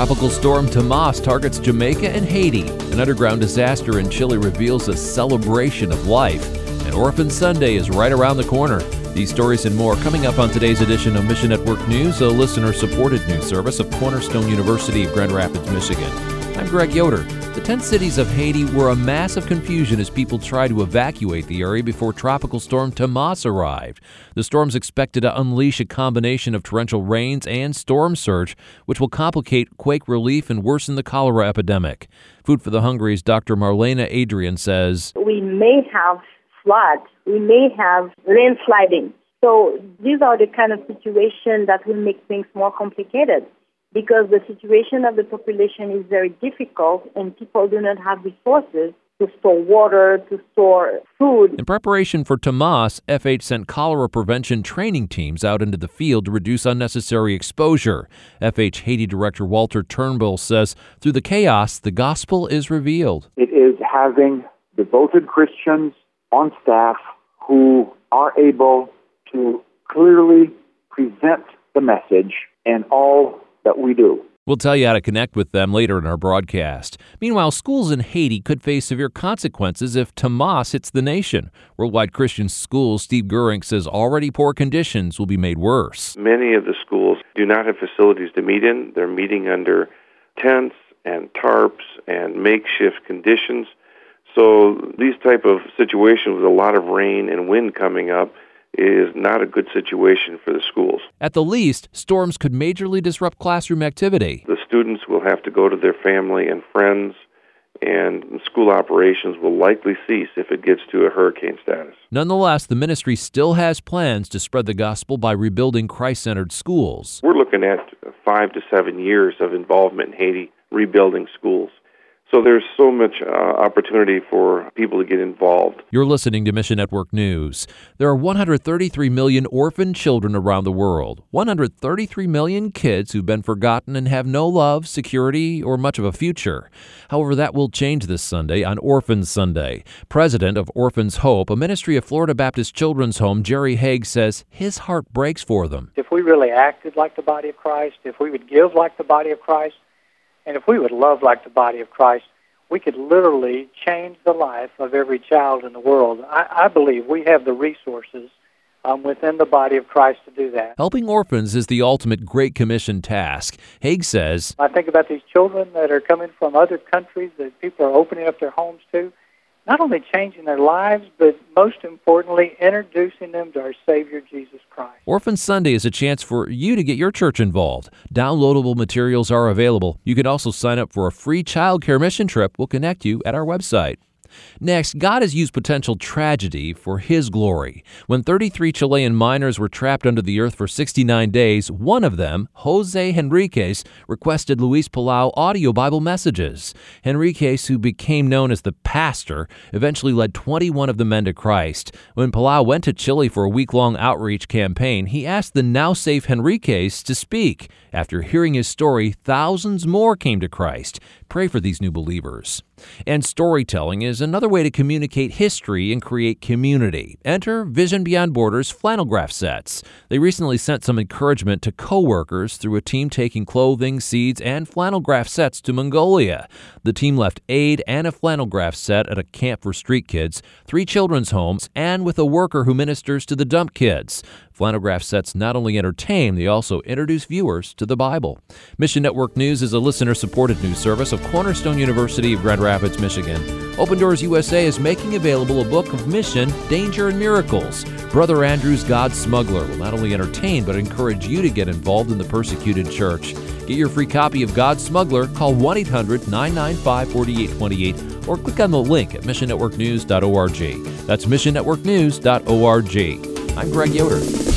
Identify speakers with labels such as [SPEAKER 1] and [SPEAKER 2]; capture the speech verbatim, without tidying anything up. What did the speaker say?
[SPEAKER 1] Tropical storm Tomas targets Jamaica and Haiti. An underground disaster in Chile reveals a celebration of life. And Orphan Sunday is right around the corner. These stories and more coming up on today's edition of Mission Network News, a listener-supported news service of Cornerstone University of Grand Rapids, Michigan. I'm Greg Yoder. The tent cities of Haiti were a mass of confusion as people tried to evacuate the area before Tropical Storm Tomas arrived. The storm's expected to unleash a combination of torrential rains and storm surge, which will complicate quake relief and worsen the cholera epidemic. Food for the Hungry's Doctor Marlena Adrian says,
[SPEAKER 2] We may have floods, we may have landsliding. So these are the kind of situations that will make things more complicated, because the situation of the population is very difficult and people do not have resources to store water, to store food.
[SPEAKER 1] In preparation for Tomas, F H sent cholera prevention training teams out into the field to reduce unnecessary exposure. F H Haiti Director Walter Turnbull says through the chaos, the gospel is revealed.
[SPEAKER 3] It is having devoted Christians on staff who are able to clearly present the message and all that we do.
[SPEAKER 1] We'll tell you how to connect with them later in our broadcast. Meanwhile, schools in Haiti could face severe consequences if Tomas hits the nation. Worldwide Christian Schools Steve Gurink says already poor conditions will be made worse.
[SPEAKER 4] Many of the schools do not have facilities to meet in. They're meeting under tents and tarps and makeshift conditions. So these type of situations with a lot of rain and wind coming up is not a good situation for the schools.
[SPEAKER 1] At the least, storms could majorly disrupt classroom activity.
[SPEAKER 4] The students will have to go to their family and friends, and school operations will likely cease if it gets to a hurricane status.
[SPEAKER 1] Nonetheless, the ministry still has plans to spread the gospel by rebuilding Christ-centered schools.
[SPEAKER 4] We're looking at five to seven years of involvement in Haiti rebuilding schools. So there's so much uh, opportunity for people to get involved.
[SPEAKER 1] You're listening to Mission Network News. There are one hundred thirty-three million orphan children around the world. one hundred thirty-three million kids who've been forgotten and have no love, security, or much of a future. However, that will change this Sunday on Orphan Sunday. President of Orphans Hope, a ministry of Florida Baptist Children's Home, Jerry Haig says his heart breaks for them.
[SPEAKER 5] If we really acted like the body of Christ, if we would give like the body of Christ, and if we would love like the body of Christ, we could literally change the life of every child in the world. I, I believe we have the resources um, within the body of Christ to do that.
[SPEAKER 1] Helping orphans is the ultimate Great Commission task. Haig says,
[SPEAKER 5] I think about these children that are coming from other countries that people are opening up their homes to, not only changing their lives, but most importantly, introducing them to our Savior, Jesus Christ.
[SPEAKER 1] Orphan Sunday is a chance for you to get your church involved. Downloadable materials are available. You can also sign up for a free child care mission trip. We'll connect you at our website. Next, God has used potential tragedy for His glory. When thirty-three Chilean miners were trapped under the earth for sixty-nine days, one of them, Jose Henriquez, requested Luis Palau audio Bible messages. Henriquez, who became known as the pastor, eventually led twenty-one of the men to Christ. When Palau went to Chile for a week-long outreach campaign, he asked the now-safe Henriquez to speak. After hearing his story, thousands more came to Christ. Pray for these new believers. And storytelling is another way to communicate history and create community. Enter Vision Beyond Borders flannel graph sets. They recently sent some encouragement to co-workers through a team taking clothing, seeds, and flannel graph sets to Mongolia. The team left aid and a flannel graph set at a camp for street kids, three children's homes, and with a worker who ministers to the dump kids. Flannel graph sets not only entertain, they also introduce viewers to the Bible. Mission Network News is a listener-supported news service of Cornerstone University of Grand Rapids, Michigan. Open Doors U S A is making available a book of mission, danger, and miracles. Brother Andrew's God Smuggler will not only entertain but encourage you to get involved in the persecuted church. Get your free copy of God Smuggler. Call one eight hundred nine nine five four eight two eight or click on the link at mission network news dot org. That's mission network news dot org. I'm Greg Yoder.